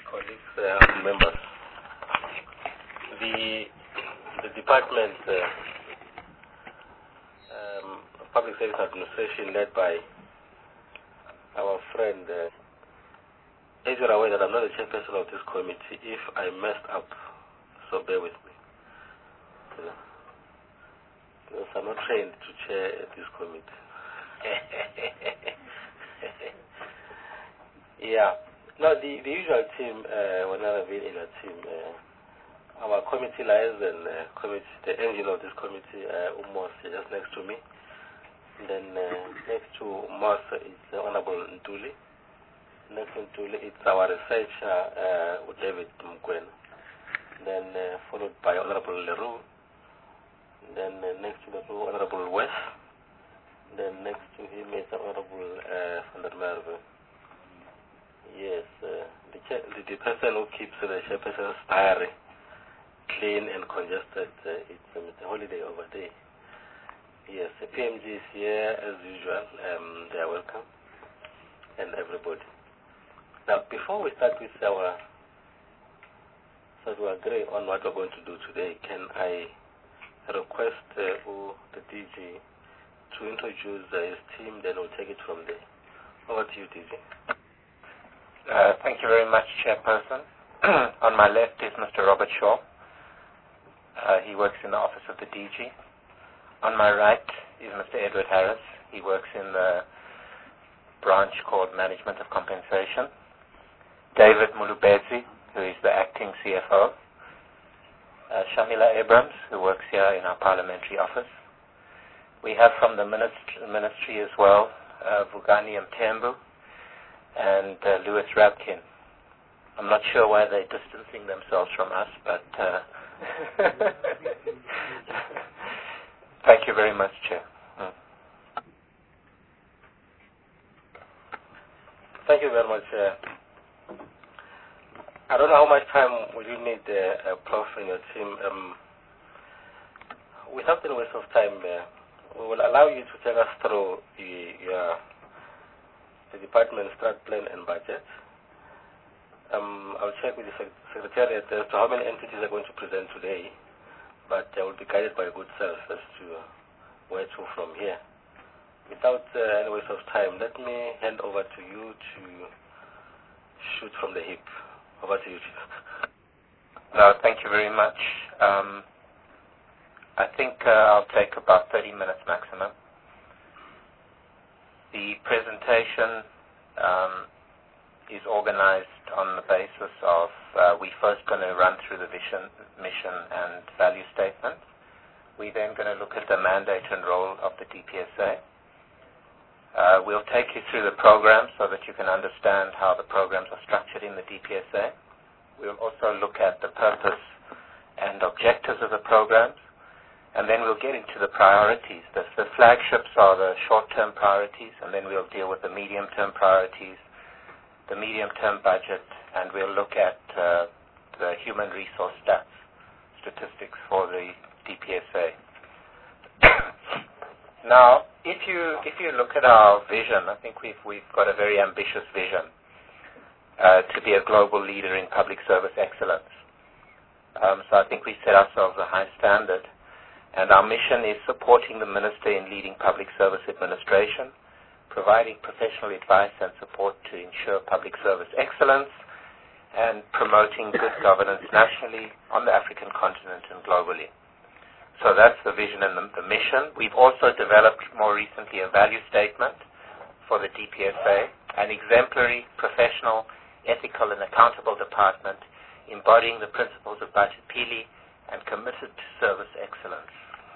colleagues, members. The Department of Public Service Administration, led by our friend, as you're aware that I'm not the chairperson of this committee. If I messed up, so bear with me. Because I'm not trained to chair this committee. Yeah. No, the usual team, whenever I've been in a team, our committee liaison committee, the engine of this committee, Umos, just next to me. Then next to Umos is Honorable Ntuli. Next to Ntuli, it's our researcher, David Mgwen. Then followed by Honorable Leroux. Then next to Leroux, Honorable West. Then next to him is Honorable Van der Merwe. Yes, the person who keeps the chairperson's diary clean and congested, it's a holiday over there. Yes, the PMG is here as usual. They are welcome, and everybody. Now, before we start with our, so to agree on what we're going to do today, can I request the DG to introduce his team, then we'll take it from there. Over to you, DG. Thank you very much, Chairperson. On my left is Mr. Robert Shaw. He works in the office of the DG. On my right is Mr. Edward Harris. He works in the branch called Management of Compensation. David Mulubezi, who is the acting CFO. Shamila Abrams, who works here in our parliamentary office. We have from the ministry as well, Vugani Mtembu and Louis Rabkin. I'm not sure why they're distancing themselves from us, but thank you very much, Chair. Thank you very much. I don't know how much time will you need, Prof, and your team. Without any waste of time, we will allow you to take us through the department's strat plan and budget. I'll check with the Secretariat as to how many entities are going to present today, but I will be guided by good self as to where to from here. Without any waste of time, let me hand over to you to shoot from the hip. Over to you, Chief. No, thank you very much. I think I'll take about 30 minutes maximum. The presentation is organized on the basis of we're first going to run through the vision, mission, and value statement. We're then going to look at the mandate and role of the DPSA. We'll take you through the programs so that you can understand how the programs are structured in the DPSA. We'll also look at the purpose and objectives of the programs. And then we'll get into the priorities. The flagships are the short-term priorities, and then we'll deal with the medium-term priorities, the medium-term budget, and we'll look at the human resource statistics for the DPSA. Now, if you look at our vision, I think we've got a very ambitious vision to be a global leader in public service excellence. So I think we set ourselves a high standard. And our mission is supporting the Minister in leading public service administration, providing professional advice and support to ensure public service excellence, and promoting good governance nationally, on the African continent, and globally. So that's the vision and the mission. We've also developed more recently a value statement for the DPSA, an exemplary, professional, ethical, and accountable department embodying the principles of Budget Pili and committed to service excellence.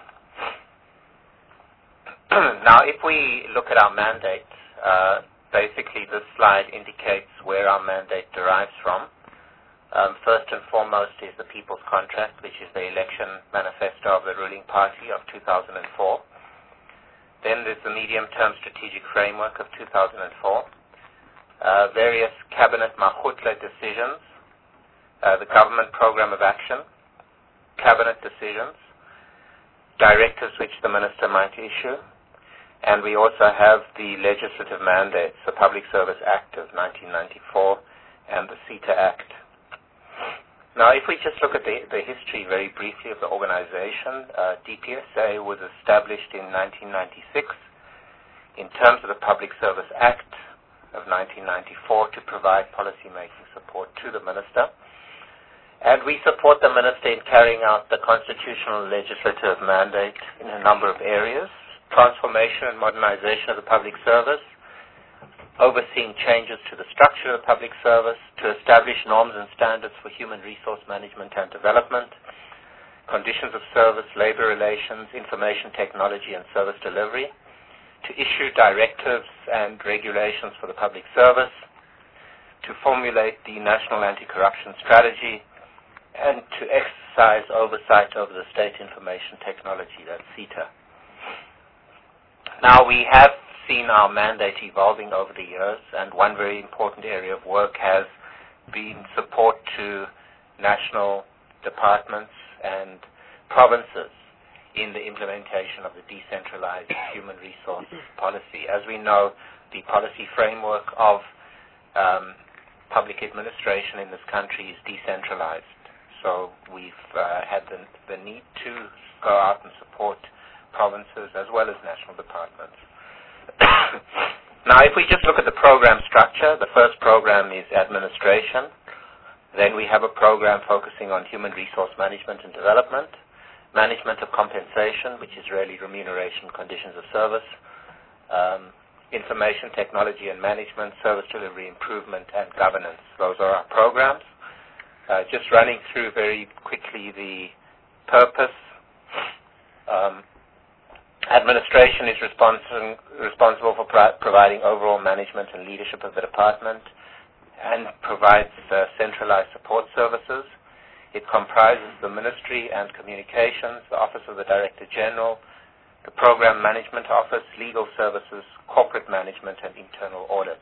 Now, if we look at our mandate, basically this slide indicates where our mandate derives from. First and foremost is the People's Contract, which is the election manifesto of the ruling party of 2004. Then there's the Medium-Term Strategic Framework of 2004. Various Cabinet Mahutla decisions, the Government Program of Action, Cabinet decisions, directives which the Minister might issue, and we also have the legislative mandates, the Public Service Act of 1994 and the CETA Act Now, if we just look at the history very briefly of the organization, DPSA was established in 1996 in terms of the Public Service Act of 1994 to provide policy-making support to the Minister. And we support the Minister in carrying out the constitutional legislative mandate in a number of areas: transformation and modernization of the public service, overseeing changes to the structure of the public service, to establish norms and standards for human resource management and development, conditions of service, labor relations, information technology and service delivery, to issue directives and regulations for the public service, to formulate the National Anti-Corruption Strategy, and to exercise oversight over the State Information Technology, that's SITA. Now, we have seen our mandate evolving over the years, and one very important area of work has been support to national departments and provinces in the implementation of the decentralized human resource policy. As we know, the policy framework of public administration in this country is decentralized. So we've had the need to go out and support provinces as well as national departments. Now, if we just look at the program structure, the first program is administration. Then we have a program focusing on human resource management and development, management of compensation, which is really remuneration, conditions of service, information technology and management, service delivery improvement, and governance. Those are our programs. Just running through very quickly the purpose. Administration is responsible for providing overall management and leadership of the department and provides centralized support services. It comprises the Ministry and Communications, the Office of the Director General, the Program Management Office, Legal Services, Corporate Management, and Internal Audit.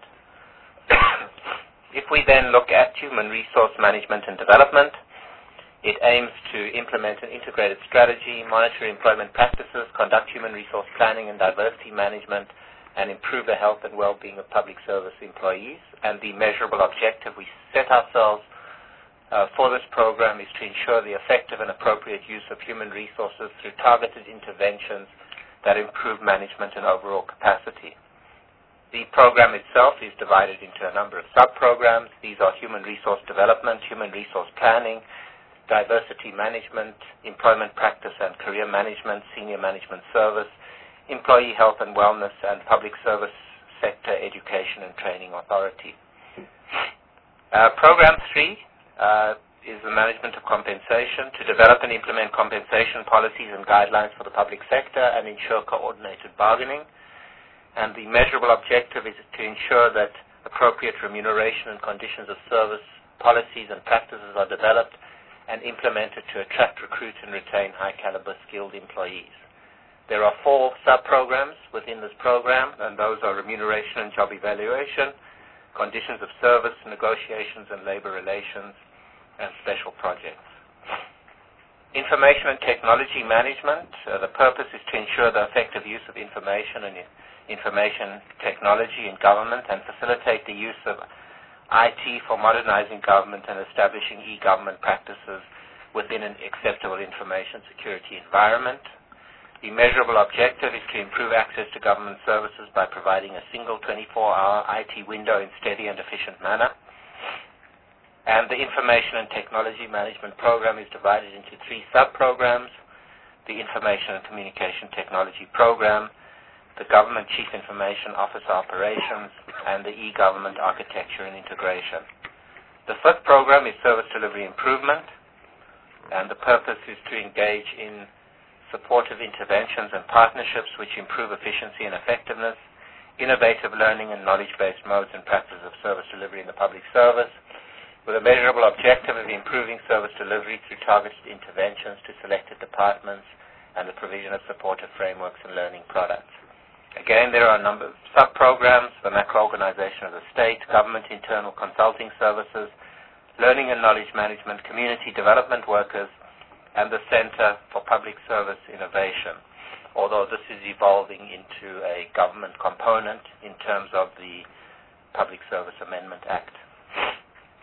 If we then look at human resource management and development, it aims to implement an integrated strategy, monitor employment practices, conduct human resource planning and diversity management, and improve the health and well-being of public service employees. And the measurable objective we set ourselves for this program is to ensure the effective and appropriate use of human resources through targeted interventions that improve management and overall capacity. The program itself is divided into a number of sub-programs. These are human resource development, human resource planning, diversity management, employment practice and career management, senior management service, employee health and wellness, and public service sector education and training authority. Program 3 is the management of compensation, to develop and implement compensation policies and guidelines for the public sector and ensure coordinated bargaining. And the measurable objective is to ensure that appropriate remuneration and conditions of service policies and practices are developed and implemented to attract, recruit, and retain high-caliber skilled employees. There are 4 sub-programs within this program, and those are remuneration and job evaluation, conditions of service, negotiations and labor relations, and special projects. Information and technology management. The purpose is to ensure the effective use of information and information technology in government and facilitate the use of IT for modernizing government and establishing e-government practices within an acceptable information security environment. The measurable objective is to improve access to government services by providing a single 24-hour IT window in steady and efficient manner. And the information and technology management program is divided into 3 sub-programs: the Information and Communication Technology Program, the Government Chief Information Officer Operations, and the e-Government Architecture and Integration. The 5th program is Service Delivery Improvement, and the purpose is to engage in supportive interventions and partnerships which improve efficiency and effectiveness, innovative learning and knowledge-based modes and practices of service delivery in the public service, with a measurable objective of improving service delivery through targeted interventions to selected departments and the provision of supportive frameworks and learning products. Again, there are a number of sub-programs: the macro-organization of the state, government internal consulting services, learning and knowledge management, community development workers, and the Center for Public Service Innovation, although this is evolving into a government component in terms of the Public Service Amendment Act.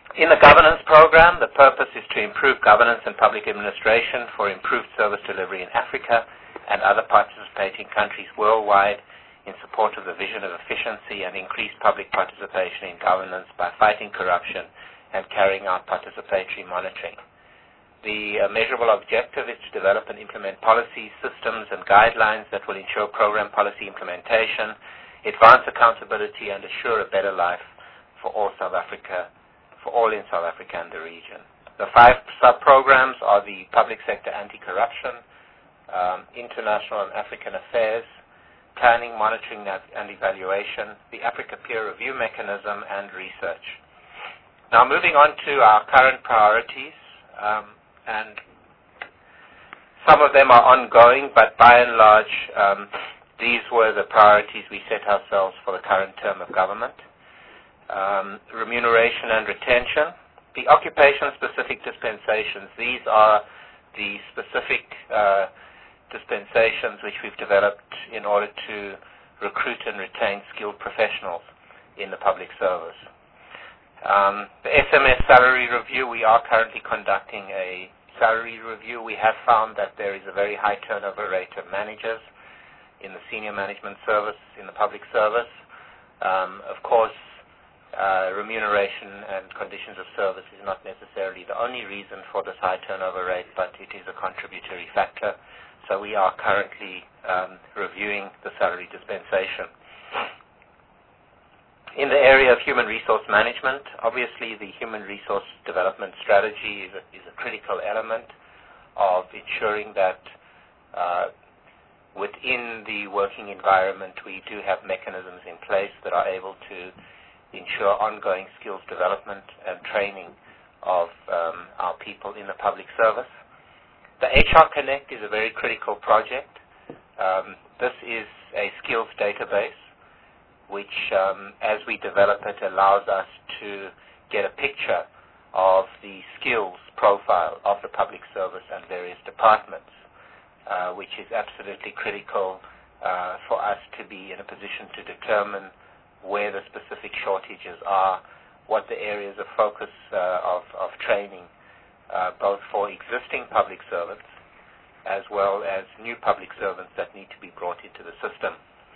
In the governance program, the purpose is to improve governance and public administration for improved service delivery in Africa and other participating countries worldwide in support of the vision of efficiency and increased public participation in governance by fighting corruption and carrying out participatory monitoring. The measurable objective is to develop and implement policies, systems, and guidelines that will ensure program policy implementation, advance accountability, and assure a better life for all in South Africa and the region. The 5 sub-programs are the Public Sector Anti-Corruption, International and African Affairs, Planning, Monitoring and Evaluation, the Africa Peer Review Mechanism, and Research. Now moving on to our current priorities, and some of them are ongoing, but by and large, these were the priorities we set ourselves for the current term of government. Remuneration and retention. The occupation-specific dispensations, these are the specific dispensations which we've developed in order to recruit and retain skilled professionals in the public service. The SMS salary review, we are currently conducting a salary review. We have found that there is a very high turnover rate of managers in the senior management service, in the public service. Of course, remuneration and conditions of service is not necessarily the only reason for this high turnover rate, but it is a contributory factor. So we are currently reviewing the salary dispensation. In the area of human resource management, obviously the human resource development strategy is a critical element of ensuring that within the working environment we do have mechanisms in place that are able to ensure ongoing skills development and training of our people in the public service. The HR Connect is a very critical project. This is a skills database which, as we develop it, allows us to get a picture of the skills profile of the public service and various departments, which is absolutely critical for us to be in a position to determine where the specific shortages are, what the areas of focus of training, both for existing public servants as well as new public servants that need to be brought into the system.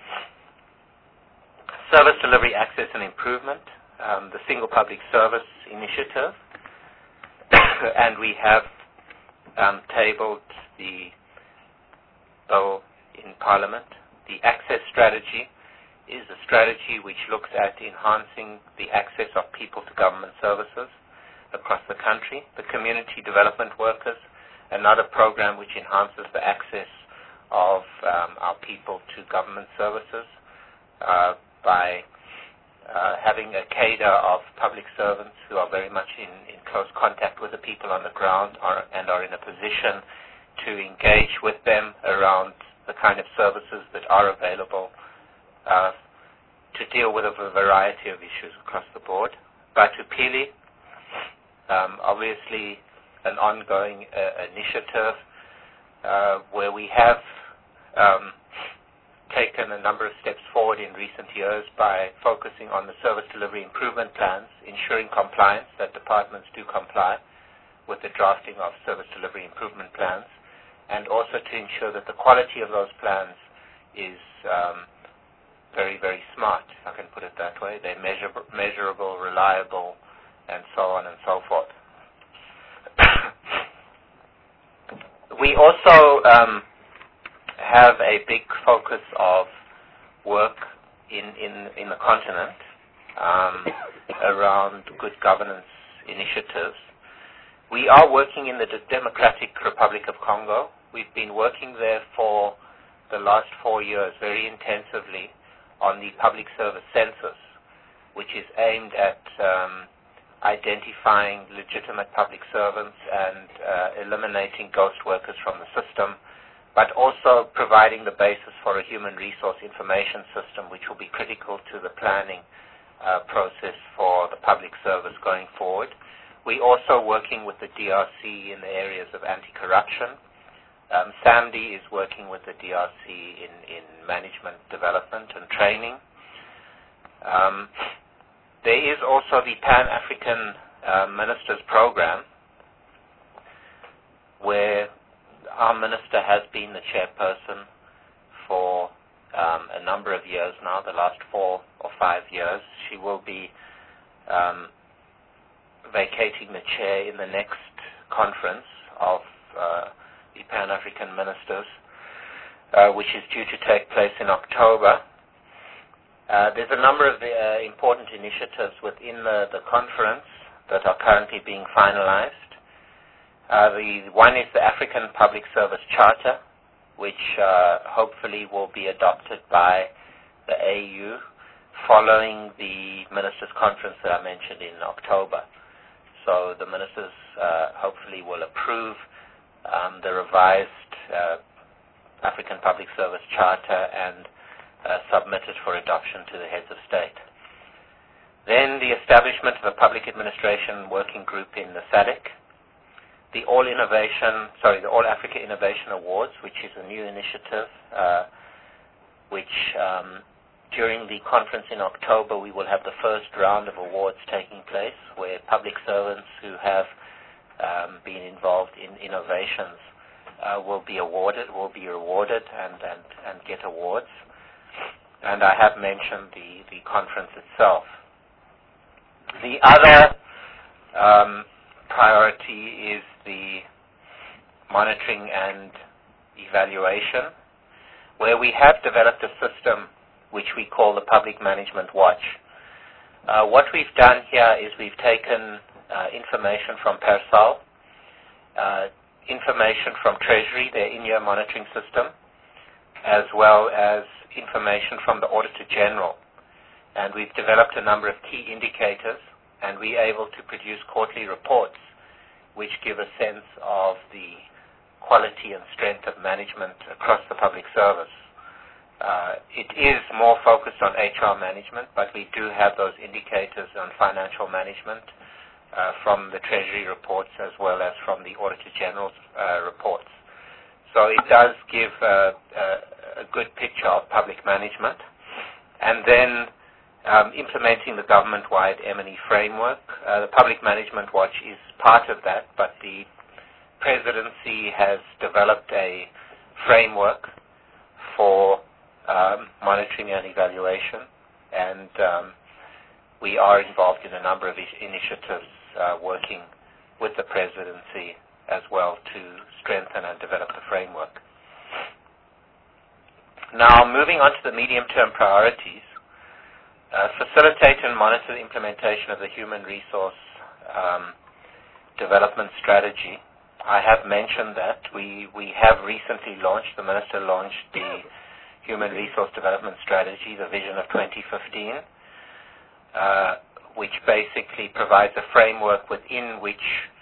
Service delivery access and improvement, the Single Public Service Initiative, and we have tabled the bill in Parliament. The access strategy is a strategy which looks at enhancing the access of people to government services across the country. The community development workers, another program which enhances the access of our people to government services by having a cadre of public servants who are very much in close contact with the people on the ground and are in a position to engage with them around the kind of services that are available to deal with a variety of issues across the board. Batu Pili, obviously an ongoing initiative where we have taken a number of steps forward in recent years by focusing on the service delivery improvement plans, ensuring compliance, that departments do comply with the drafting of service delivery improvement plans, and also to ensure that the quality of those plans is very, very smart, if I can put it that way. They're measurable, reliable, and so on and so forth. We also have a big focus of work in the continent around good governance initiatives. We are working in the Democratic Republic of Congo. We've been working there for the last 4 years very intensively on the public service census, which is aimed at identifying legitimate public servants and eliminating ghost workers from the system, but also providing the basis for a human resource information system, which will be critical to the planning process for the public service going forward. We're also working with the DRC in the areas of anti-corruption. SAMD is working with the DRC in management development and training. There is also the Pan-African Minister's program, where our Minister has been the chairperson for a number of years now, the last 4 or 5 years. She will be vacating the chair in the next conference of the Pan-African Ministers, which is due to take place in October. There's a number of important initiatives within the conference that are currently being finalized. The one is the African Public Service Charter, which hopefully will be adopted by the AU following the Ministers' Conference that I mentioned in October. So the Ministers hopefully will approve the revised African Public Service Charter and submit it for adoption to the heads of state. Then the establishment of a public administration working group in the SADC, the All Africa Innovation Awards, which is a new initiative, which during the conference in October we will have the first round of awards taking place, where public servants who have been involved in innovations will be rewarded and get awards. And I have mentioned the conference itself. The other priority is the monitoring and evaluation, where we have developed a system which we call the Public Management Watch. What we've done here is we've taken information from PERSAL, information from Treasury, their in-year monitoring system, as well as information from the Auditor General. And we've developed a number of key indicators, and we're able to produce quarterly reports which give a sense of the quality and strength of management across the public service. It is more focused on HR management, but we do have those indicators on financial management from the Treasury reports as well as from the Auditor General's reports. So it does give a good picture of public management. And then implementing the government-wide M&E framework. The Public Management Watch is part of that, but the Presidency has developed a framework for monitoring and evaluation, and we are involved in a number of initiatives working with the Presidency as well to strengthen and develop the framework. Now, moving on to the medium-term priorities, facilitate and monitor the implementation of the human resource development strategy. I have mentioned that we have recently launched, the Minister launched the Human Resource Development Strategy, the Vision of 2015, which basically provides a framework within which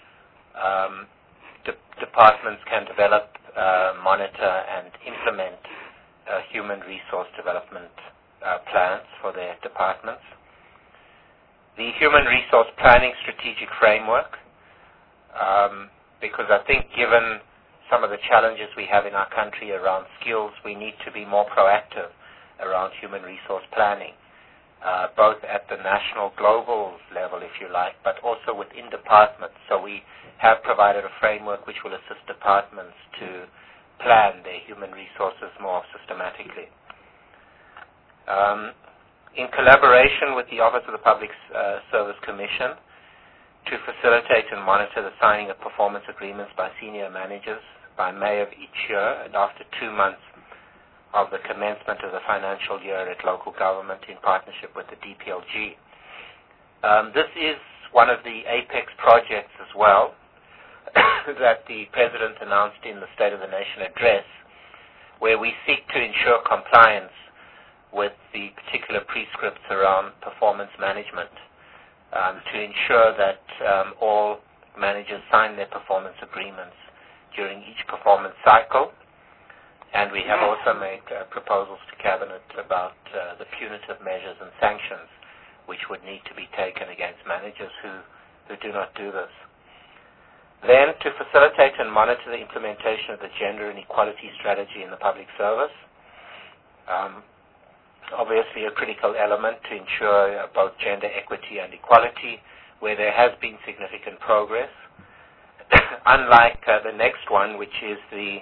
departments can develop, monitor, and implement human resource development plans for their departments. The Human Resource Planning Strategic Framework, because I think given some of the challenges we have in our country around skills, we need to be more proactive around human resource planning, both at the national, global level, if you like, but also within departments. So we have provided a framework which will assist departments to plan their human resources more systematically. In collaboration with the Office of the Public Service Commission, to facilitate and monitor the signing of performance agreements by senior managers by May of each year, and after 2 months of the commencement of the financial year at local government in partnership with the DPLG. This is one of the APEX projects as well that the President announced in the State of the Nation address, where we seek to ensure compliance with the particular prescripts around performance management, to ensure that all managers sign their performance agreements during each performance cycle. And we have also made proposals to Cabinet about the punitive measures and sanctions which would need to be taken against managers who do not do this. Then, to facilitate and monitor the implementation of the gender and equality strategy in the public service. Obviously a critical element to ensure both gender equity and equality where there has been significant progress. Unlike the next one, which is the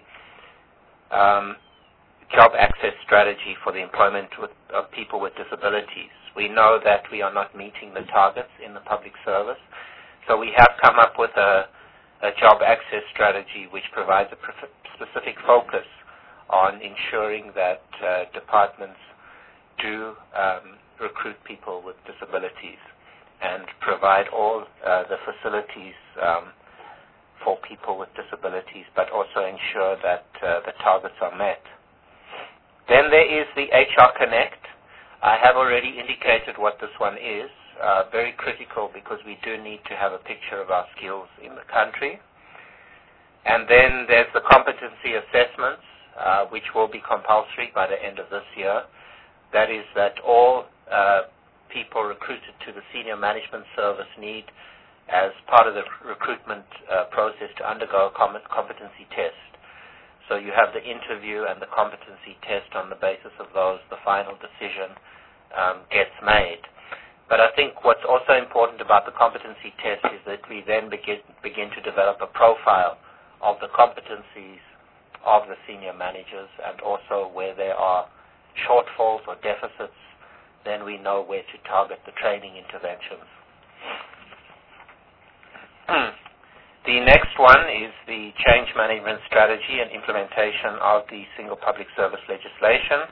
job access strategy for the employment of people with disabilities. We know that we are not meeting the targets in the public service, so we have come up with a job access strategy which provides a specific focus on ensuring that departments do recruit people with disabilities and provide all the facilities for people with disabilities, but also ensure that the targets are met. Then there is the HR Connect. I have already indicated what this one is. Very critical because we do need to have a picture of our skills in the country. And then there's the competency assessments, which will be compulsory by the end of this year. That is that all people recruited to the senior management service need, as part of the recruitment process, to undergo a competency test. So you have the interview and the competency test. On the basis of those, the final decision gets made. But I think what's also important about the competency test is that we then begin to develop a profile of the competencies of the senior managers, and also where there are shortfalls or deficits, then we know where to target the training interventions. The next one is the change management strategy and implementation of the single public service legislation.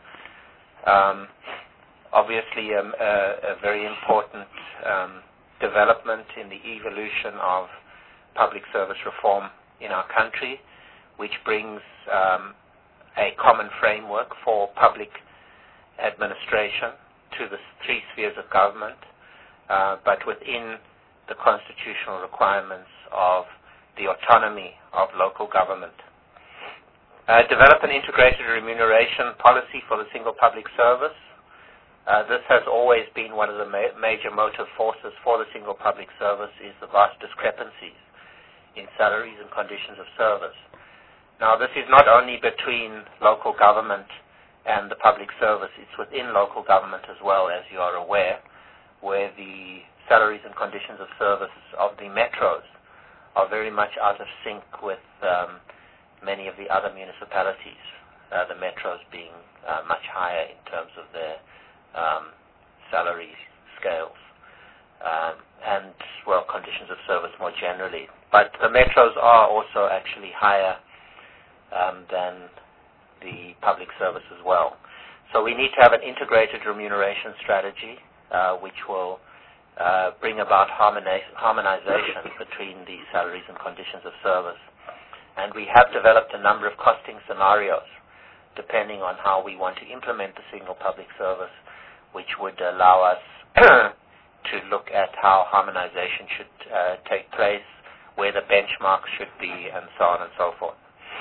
Obviously, a very important development in the evolution of public service reform in our country, which brings a common framework for public administration to the three spheres of government, but within the constitutional requirements of the autonomy of local government. Develop an integrated remuneration policy for the single public service. This has always been one of the major motive forces for the single public service, is the vast discrepancies in salaries and conditions of service. Now, this is not only between local government and the public service, it's within local government as well, as you are aware, where the salaries and conditions of service of the metros are very much out of sync with many of the other municipalities, the metros being much higher in terms of their salary scales and, well, conditions of service more generally. But the metros are also actually higher than the public service as well. So we need to have an integrated remuneration strategy which will bring about harmonization between the salaries and conditions of service. And we have developed a number of costing scenarios depending on how we want to implement the single public service, which would allow us to look at how harmonization should take place, where the benchmarks should be, and so on and so forth.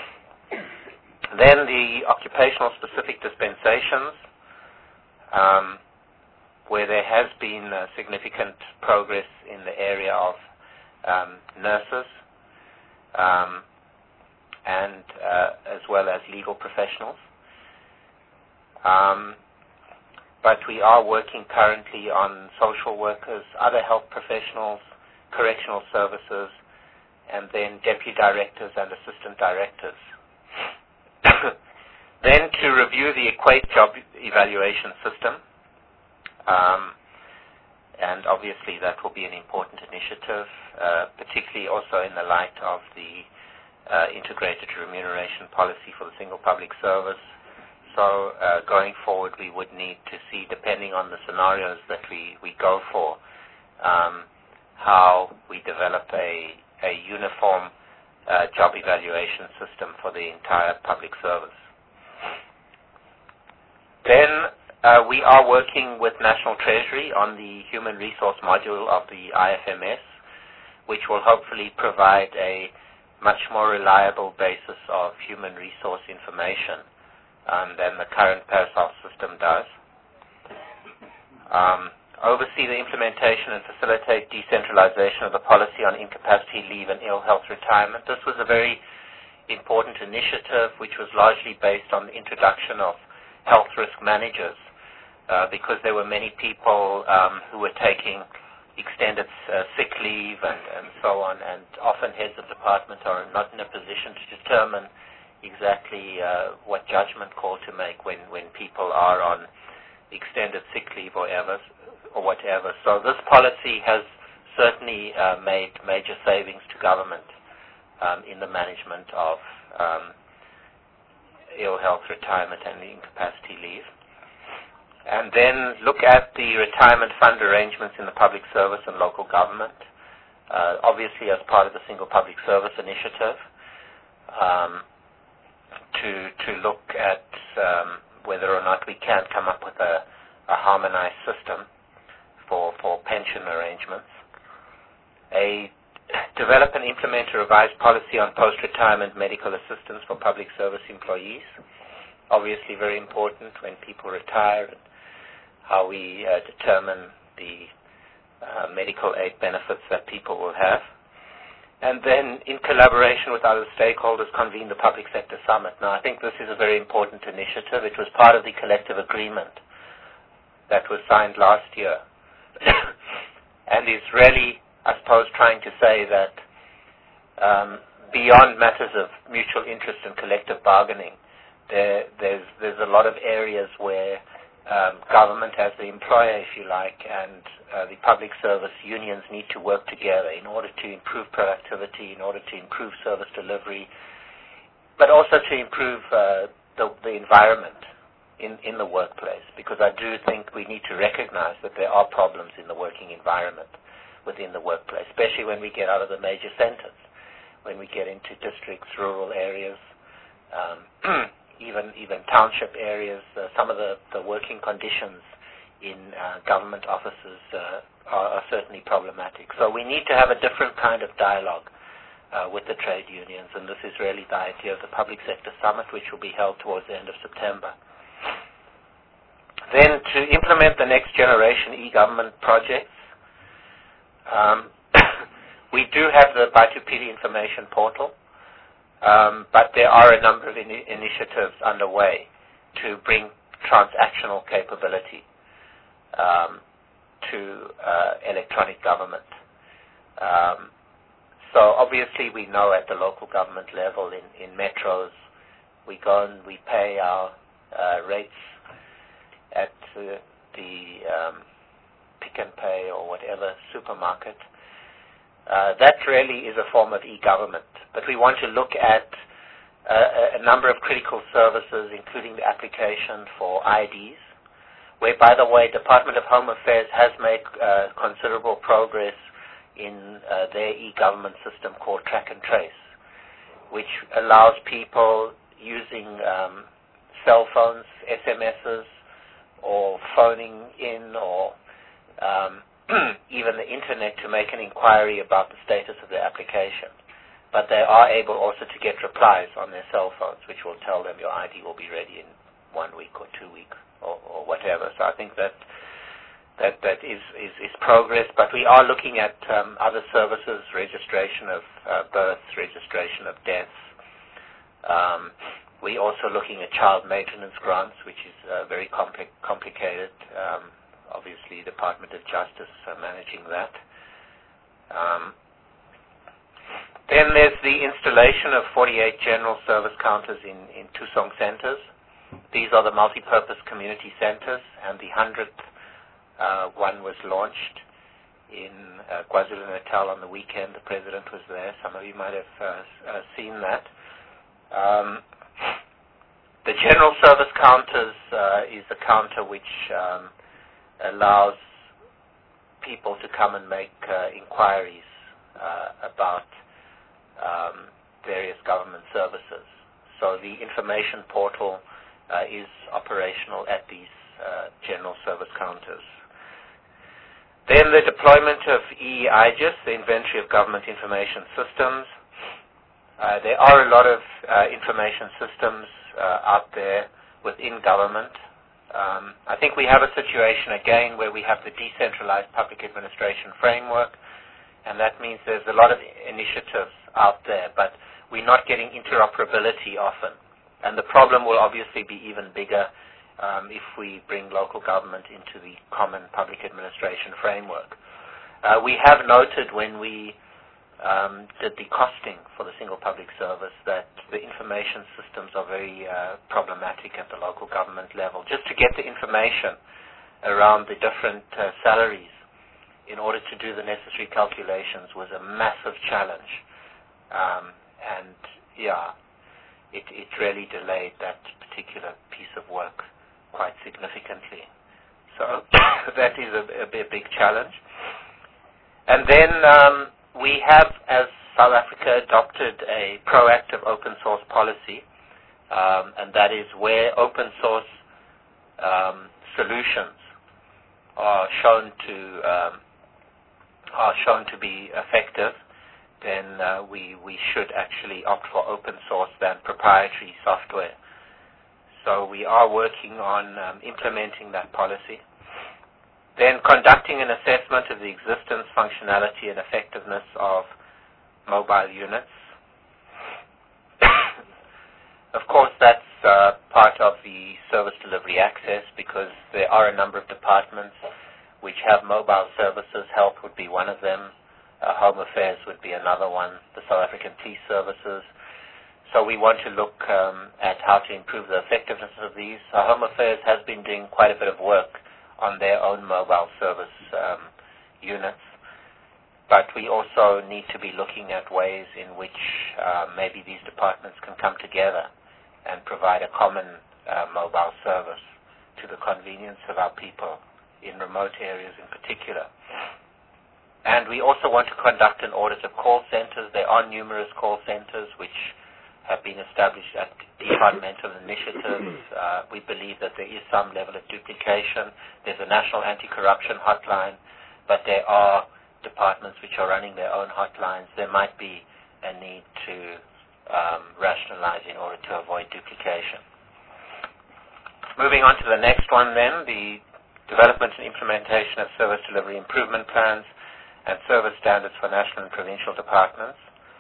Then the occupational specific dispensations, where there has been significant progress in the area of nurses and as well as legal professionals. But we are working currently on social workers, other health professionals, correctional services, and then deputy directors and assistant directors. Then to review the Equate job evaluation system, and obviously that will be an important initiative, particularly also in the light of the integrated remuneration policy for the single public service. So going forward, we would need to see, depending on the scenarios that we go for, how we develop a uniform job evaluation system for the entire public service. Then we are working with National Treasury on the human resource module of the IFMS, which will hopefully provide a much more reliable basis of human resource information than the current PERSOL system does. Oversee the implementation and facilitate decentralization of the policy on incapacity leave and ill health retirement. This was a very important initiative which was largely based on the introduction of health risk managers, because there were many people who were taking extended sick leave and so on, and often heads of department are not in a position to determine exactly what judgment call to make when people are on extended sick leave or whatever. So this policy has certainly made major savings to government in the management of ill health, retirement, and incapacity leave. And then look at the retirement fund arrangements in the public service and local government, obviously as part of the Single Public Service Initiative, to look at whether or not we can come up with a harmonized system for pension arrangements. Develop and implement a revised policy on post-retirement medical assistance for public service employees. Obviously very important when people retire, and how we determine the medical aid benefits that people will have. And then, in collaboration with other stakeholders, convene the Public Sector Summit. Now, I think this is a very important initiative. It was part of the collective agreement that was signed last year and is really, I suppose, trying to say that beyond matters of mutual interest and collective bargaining, there's a lot of areas where government as the employer, if you like, and the public service unions need to work together in order to improve productivity, in order to improve service delivery, but also to improve the environment in the workplace, because I do think we need to recognize that there are problems in the working environment within the workplace, especially when we get out of the major centers, when we get into districts, rural areas, even township areas. Some of the working conditions in government offices are certainly problematic. So we need to have a different kind of dialogue with the trade unions, and this is really the idea of the Public Sector Summit, which will be held towards the end of September. Then to implement the next generation e-government projects, we do have the Baitupili information portal, but there are a number of initiatives underway to bring transactional capability to electronic government. So obviously we know at the local government level in metros, we go and we pay our rates at the Pick n Pay or whatever supermarket. That really is a form of e-government. But we want to look at a number of critical services, including the application for IDs, where, by the way, Department of Home Affairs has made considerable progress in their e-government system called Track and Trace, which allows people using cell phones, SMSs, or phoning in, or even the internet to make an inquiry about the status of their application. But they are able also to get replies on their cell phones, which will tell them your ID will be ready in 1 week or 2 weeks or whatever. So I think that is progress. But we are looking at other services, registration of births, registration of deaths. We're also looking at child maintenance grants, which is very complicated. Obviously, Department of Justice managing that. Then there's the installation of 48 general service counters in Tusong centers. These are the multi-purpose community centers, and the 100th one was launched in KwaZulu-Natal on the weekend. The President was there. Some of you might have seen that. The general service counters is a counter which allows people to come and make inquiries about various government services. So the information portal is operational at these general service counters. Then the deployment of EIGIS, the Inventory of Government Information Systems. There are a lot of information systems out there within government. I think we have a situation again where we have the decentralized public administration framework, and that means there's a lot of initiatives out there, but we're not getting interoperability often. And the problem will obviously be even bigger if we bring local government into the common public administration framework. We have noted when we did the costing for the single public service that the information systems are very problematic at the local government level. Just to get the information around the different salaries in order to do the necessary calculations was a massive challenge. It really delayed that particular piece of work quite significantly. So that is a big challenge. And then we have, as South Africa, adopted a proactive open source policy, and that is where open source solutions are shown to be effective, then we should actually opt for open source than proprietary software. So we are working on implementing that policy. Then conducting an assessment of the existence, functionality, and effectiveness of mobile units. Of course, that's part of the service delivery access, because there are a number of departments which have mobile services. Health would be one of them. Home Affairs would be another one. The South African Police Services. So we want to look at how to improve the effectiveness of these. Home Affairs has been doing quite a bit of work on their own mobile service units. But we also need to be looking at ways in which maybe these departments can come together and provide a common mobile service to the convenience of our people in remote areas in particular. And we also want to conduct an audit of call centers. There are numerous call centers which have been established at departmental initiatives. We believe that there is some level of duplication. There's a national anti-corruption hotline, but there are departments which are running their own hotlines. There might be a need to rationalize in order to avoid duplication. Moving on to the next one then, the development and implementation of service delivery improvement plans and service standards for national and provincial departments.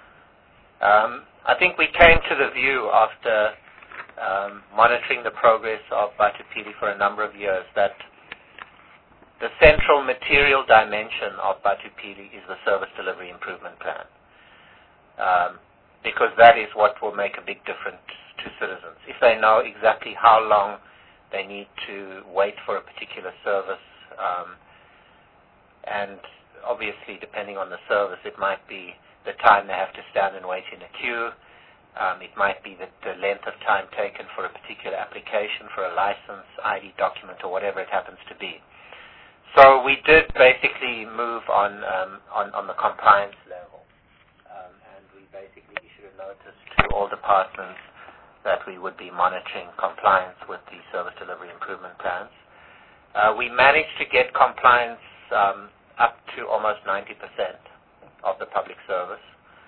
I think we came to the view after monitoring the progress of Batupili for a number of years that the central material dimension of Batupili is the service delivery improvement plan, because that is what will make a big difference to citizens. If they know exactly how long they need to wait for a particular service, and obviously depending on the service, it might be the time they have to stand and wait in a queue. It might be the length of time taken for a particular application for a license, ID document, or whatever it happens to be. So we did basically move on the compliance level, and we basically issued a notice to all departments that we would be monitoring compliance with the service delivery improvement plans. We managed to get compliance up to almost 90% of the public service.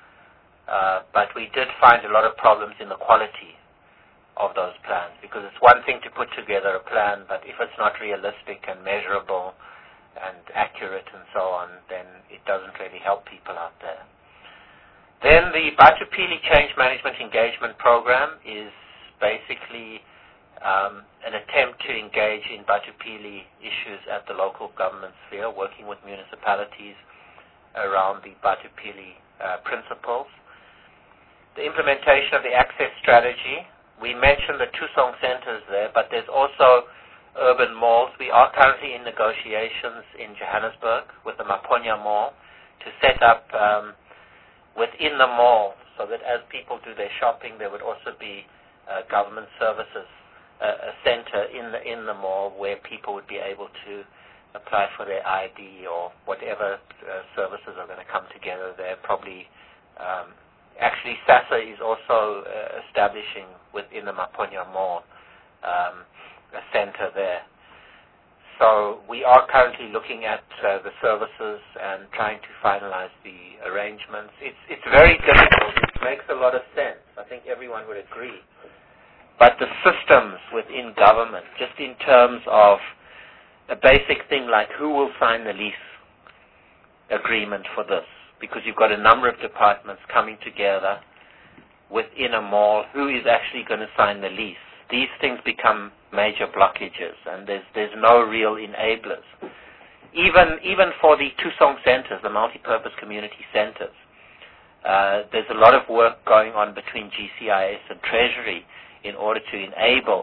But we did find a lot of problems in the quality of those plans, because it's one thing to put together a plan, but if it's not realistic and measurable and accurate and so on, then it doesn't really help people out there. Then the Batupili Change Management Engagement Program is basically an attempt to engage in Batupili issues at the local government sphere, working with municipalities around the Batupili principles. The implementation of the access strategy. We mentioned the Tusong centers there, but there's also urban malls. We are currently in negotiations in Johannesburg with the Maponya Mall to set up within the mall, so that as people do their shopping, there would also be government services, a center in the mall where people would be able to apply for their ID or whatever services are going to come together there. Probably, actually, SASSA is also establishing within the Maponya Mall a center there. So we are currently looking at the services and trying to finalize the arrangements. It's very difficult. It makes a lot of sense. I think everyone would agree. But the systems within government, just in terms of a basic thing like who will sign the lease agreement for this, because you've got a number of departments coming together within a mall, who is actually going to sign the lease? These things become major blockages, and there's no real enablers. even for the Tusong centers, the multi-purpose community centers, there's a lot of work going on between GCIS and Treasury in order to enable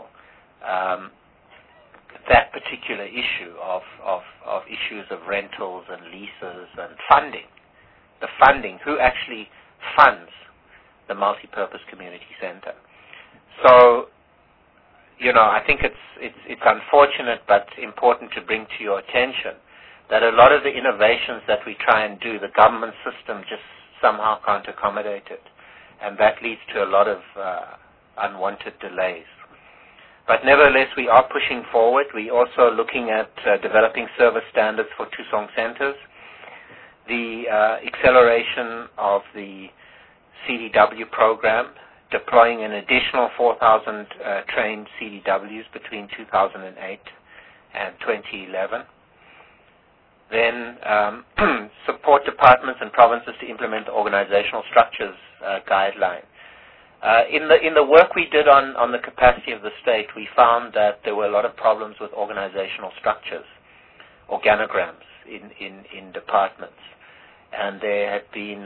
that particular issue of issues of rentals and leases and funding. The funding, who actually funds the multi-purpose community center. So, I think it's unfortunate but important to bring to your attention that a lot of the innovations that we try and do, the government system just somehow can't accommodate it. And that leads to a lot of unwanted delays. But nevertheless, we are pushing forward. We're also looking at developing service standards for Tusong centers. The acceleration of the CDW program, deploying an additional 4,000 trained CDWs between 2008 and 2011. Then support departments and provinces to implement the organizational structures guideline. In the work we did on the capacity of the state, we found that there were a lot of problems with organizational structures, organograms in departments. And there had been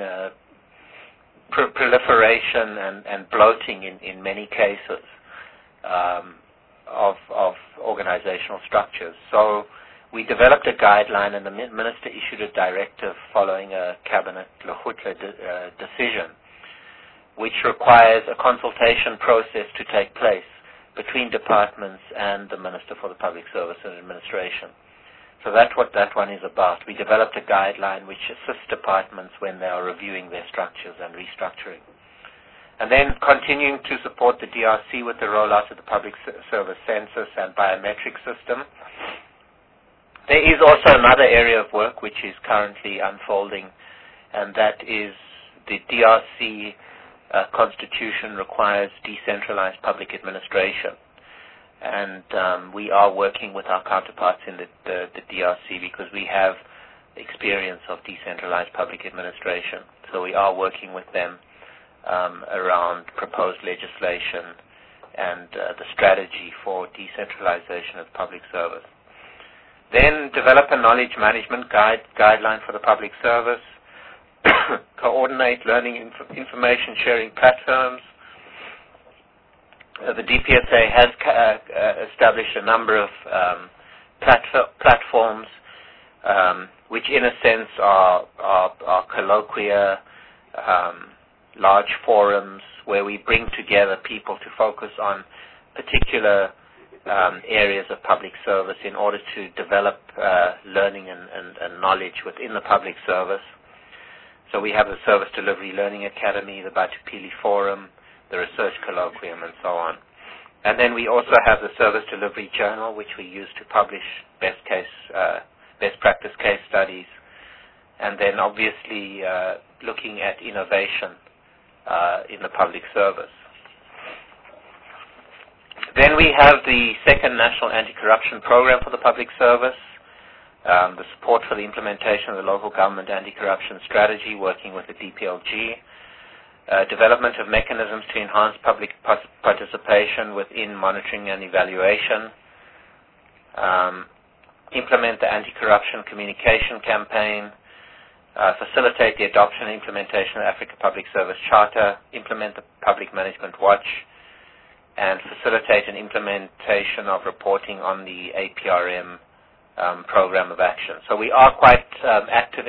proliferation and bloating in many cases of organizational structures. So we developed a guideline, and the minister issued a directive following a cabinet Lekgotla decision, which requires a consultation process to take place between departments and the Minister for the Public Service and Administration. So that's what that one is about. We developed a guideline which assists departments when they are reviewing their structures and restructuring. And then continuing to support the DRC with the rollout of the public service census and biometric system. There is also another area of work which is currently unfolding, and that is the DRC Constitution requires decentralized public administration. And we are working with our counterparts in the DRC because we have experience of decentralized public administration. So we are working with them around proposed legislation and the strategy for decentralization of public service. Then develop a knowledge management guideline for the public service, coordinate learning information sharing platforms. The DPSA has established a number of platforms which in a sense are colloquia, large forums where we bring together people to focus on particular areas of public service in order to develop learning and knowledge within the public service. So we have the Service Delivery Learning Academy, the Batupili Forum, the Research Colloquium, and so on. And then we also have the Service Delivery Journal, which we use to publish best practice case studies, and then obviously looking at innovation in the public service. Then we have the second National Anti-Corruption Program for the public service, the support for the implementation of the local government anti-corruption strategy, working with the DPLG, development of mechanisms to enhance public participation within monitoring and evaluation, implement the anti-corruption communication campaign, facilitate the adoption and implementation of the Africa Public Service Charter, implement the Public Management Watch, and facilitate an implementation of reporting on the APRM program of action. So we are quite active